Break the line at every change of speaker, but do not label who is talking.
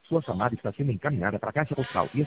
Sua chamada está sendo encaminhada para a caixa postal e